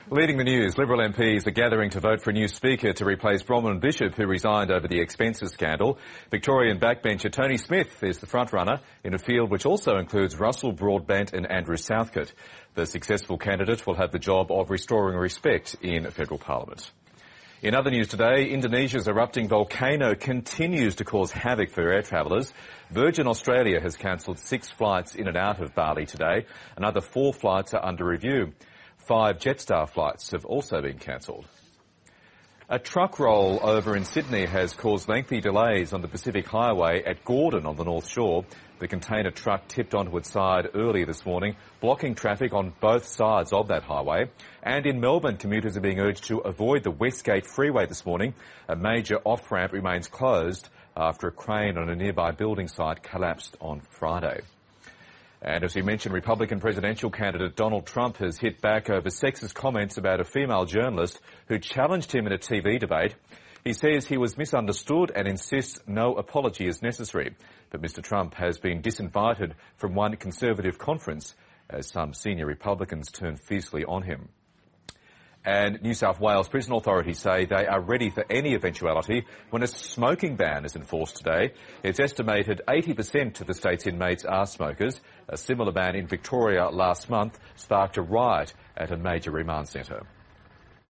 Leading the news, Liberal MPs are gathering to vote for a new Speaker to replace Bronwyn Bishop, who resigned over the expenses scandal. Victorian backbencher Tony Smith is the frontrunner in a field which also includes Russell Broadbent and Andrew Southcote. The successful candidate will have the job of restoring respect in federal parliament. In other news today, Indonesia's erupting volcano continues to cause havoc for air travellers. Virgin Australia has cancelled 6 flights in and out of Bali today. Another 4 flights are under review. 5 Jetstar flights have also been cancelled. A truck roll over in Sydney has caused lengthy delays on the Pacific Highway at Gordon on the North Shore. The container truck tipped onto its side early this morning, blocking traffic on both sides of that highway. And in Melbourne, commuters are being urged to avoid the Westgate Freeway this morning. A major off-ramp remains closed after a crane on a nearby building site collapsed on Friday. And as we mentioned, Republican presidential candidate Donald Trump has hit back over sexist comments about a female journalist who challenged him in a TV debate. He says he was misunderstood and insists no apology is necessary. But Mr Trump has been disinvited from one Conservative conference as some senior Republicans turn fiercely on him. And New South Wales prison authorities say they are ready for any eventuality when a smoking ban is enforced today. It's estimated 80% of the state's inmates are smokers. A similar ban in Victoria last month sparked a riot at a major remand centre.